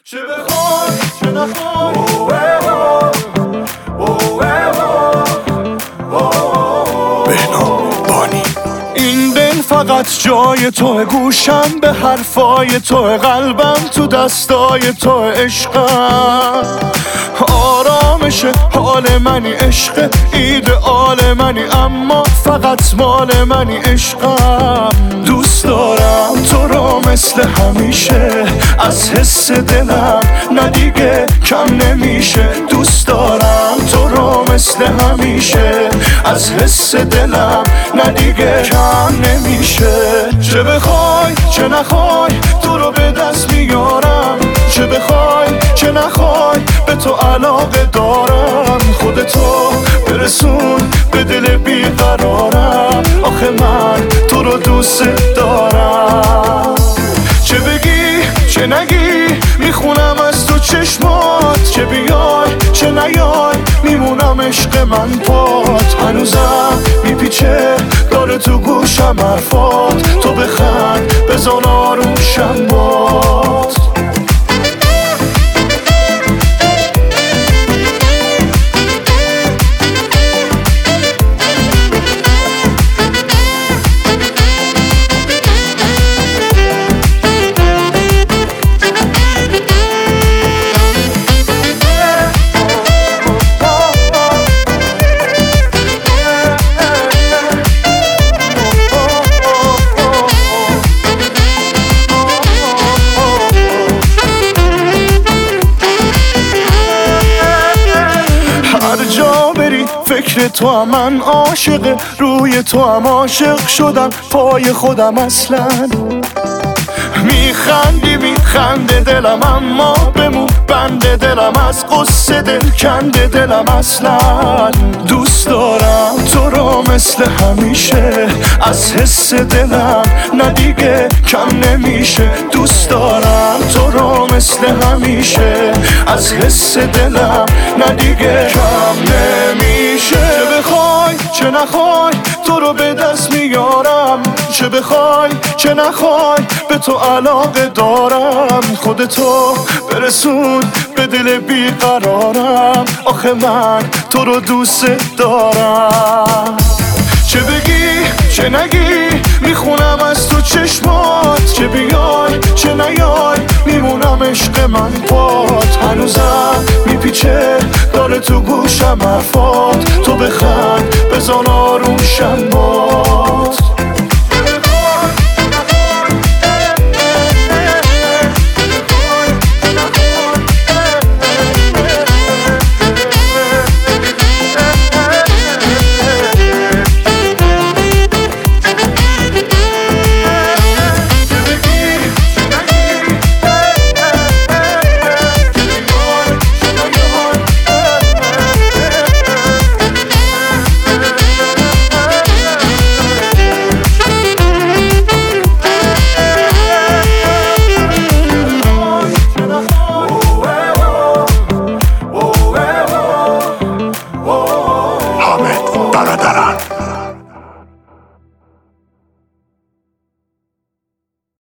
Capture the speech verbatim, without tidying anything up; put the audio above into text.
چه بخوای چه نخوای بهنام بانی. این دل فقط جای تو، گوشم به حرفای تو، قلبم تو دستای تو، عشقم آرامش حال منی، عشق ایدئال منی، اما فقط مال منی، عشقم دوست دارم تو رو مثل همیشه، از حس دلم نه دیگه کم نمیشه، دوست دارم تو رو مثل همیشه، از حس دلم نه دیگه کم نمیشه. چه بخوای چه نخوای تو رو به دست میارم، چه بخوای چه نخوای به تو علاقه دارم، خودتو برسون به دل بیقرارم، آخه من تو رو دوست دارم. چه بگی چه نگی میخونم از تو چشمات، چه بیای چه نیای میمونم عشق من پات، هنوزم میپیچه داره تو گوشم حرفات، تو بخند بزن آروم شم بات. فکر تو هم من عاشق، روی تو هم عاشق شدم، پای خودم اصلا میخندی میخنده دلم، اما بمون بنده دلم، از قصه دل کنده دلم، اصلا دوست دارم تو رو مثل همیشه، از حس دلم نه دیگه کم نمیشه، دوست دارم تو رو مثل همیشه، از حس دلم نه دیگه کم نمیشه. چه بخوای چه نخوای تو رو به دست میارم، چه بخوای چه نخوای به تو علاقه دارم، خودتو برسون به دل بیقرارم، آخه من تو رو دوست دارم. چه بگی چه نگی میخونم از تو چشمات، چه بیای چه نیای میمونم عشق من پات، هنوزم میپیچه داره تو گوشم حرفات، تو بخند بزن آروم شم بات.